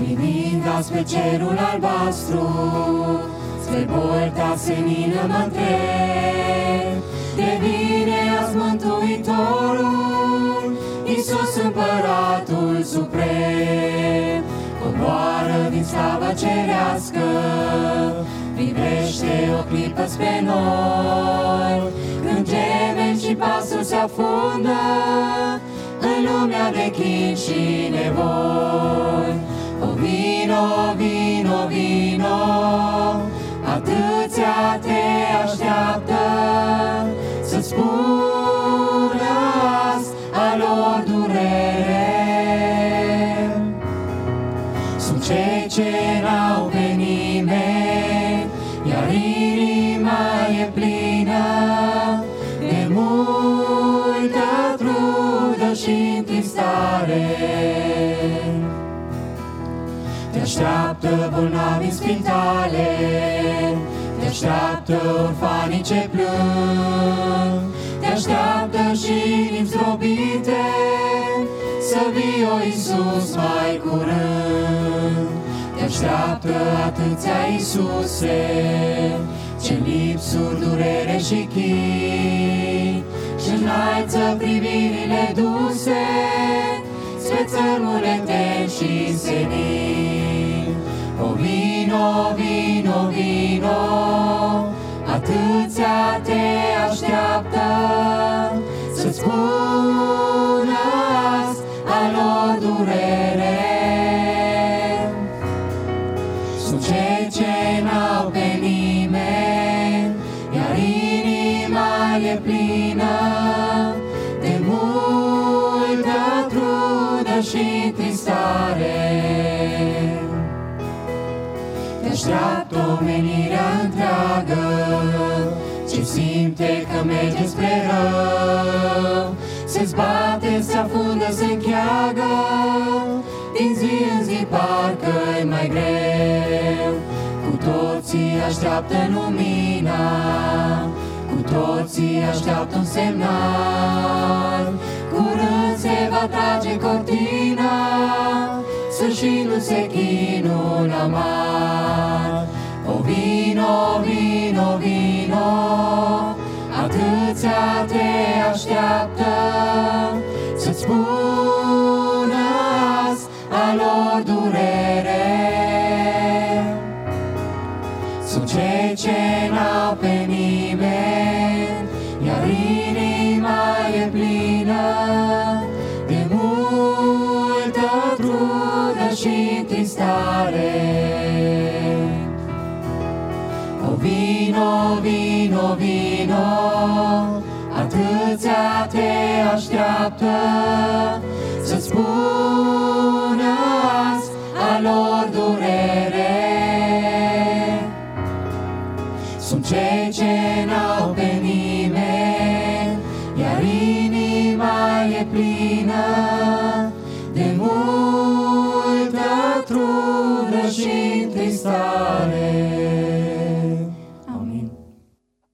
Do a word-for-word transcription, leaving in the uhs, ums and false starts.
privind spre cerul albastru, spre bolta senină mă întreb, de vine azi Mântuitorul, Iisus Împăratul Suprem. Coboară din slavă cerească, privește o clipă spre noi, când gemem și pasul se afundă în lumea de chin și nevoi. O vino, vino, vino, atâția te așteaptă să-ți spună azi a lor durere. Sunt cei ce n-au pe nimeni, iar inima e plină de multă trudă și întristare. Te așteaptă bolnavi în spitale, te așteaptă orfanii ce plâng, te așteaptă și inimi zdrobite, să vii, o Iisus, mai curând. Te așteaptă atâția Iisuse, ce lipsuri, durere și chin, și înalță privirile duse spre țărmul eten și senin. O vino, vino, vino, atâția te așteaptă să-ți spună azi a lor durere. Sunt cei ce n-au pe nimeni, iar inima e plină de multă trudă și întristare. Te așteaptă omenirea întreagă, ce simte că merge spre rău, se zbate, se afundă, se încheagă, din zi în zi parcă-i mai greu. Cu toții așteaptă lumina, cu toții așteaptă un semnal, curând se va trage cortina, sfârșindu-se chinul amar. O vino, vino, vino, atâția te așteaptă să-ți spună azi a lor durere. Sunt cei ce n-au pe nimeni, iar inima e plină de multă trudă și întristare. O vino, vino, vino, atâția te așteaptă să-ți spună azi a lor durere. Sunt cei ce n-au pe nimeni, iar inima e plină de multă trudă și întristare.